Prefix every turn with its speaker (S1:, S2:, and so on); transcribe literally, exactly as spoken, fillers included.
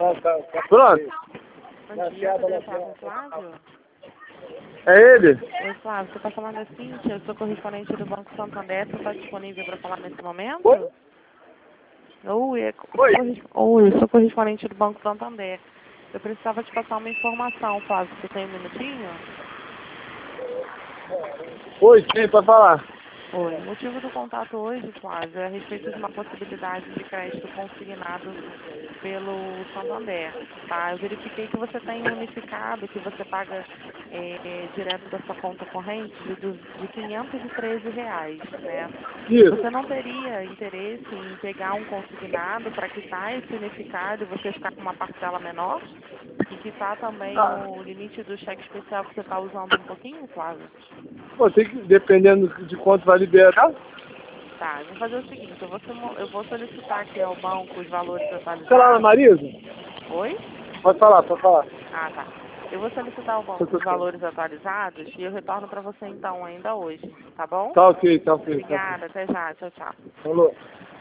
S1: Pronto.
S2: Bom dia, poderia falar com o Flávio?
S1: É ele?
S2: Oi, Flávio, você está falando da Cíntia, eu sou correspondente do Banco Santander, você está disponível para falar nesse momento?
S1: Oi?
S2: Oi, é,
S1: Oi.
S2: corres- Oi, eu sou correspondente do Banco Santander. Eu precisava te passar uma informação, Flávio, você tem um minutinho?
S1: Oi, sim, pode falar.
S2: Oi, o motivo do contato hoje, Flávio, é a respeito de uma possibilidade de crédito consignado pelo Santander, tá? Eu verifiquei que você tem um unificado, que você paga é, direto da sua conta corrente de, dos- de quinhentos e treze reais, né?
S1: Isso.
S2: Você não teria interesse em pegar um consignado para quitar esse unificado e você ficar com uma parcela menor? E quitar também
S1: Ah,
S2: o limite do cheque especial que você está usando um pouquinho, Flávio?
S1: pô, tem que, dependendo de quanto vai liberar.
S2: Tá, eu vou fazer o seguinte, eu vou, sumo- eu vou solicitar aqui ao banco os valores
S1: Sei lá,
S2: atualizados.
S1: Marisa?
S2: Oi?
S1: Pode falar, pode falar.
S2: Ah, tá. Eu vou solicitar ao banco os valores atualizados e eu retorno para você então ainda hoje, tá bom?
S1: Tá ok, tá ok, tá ok.
S2: Obrigada, até já, tchau, tchau.
S1: Falou.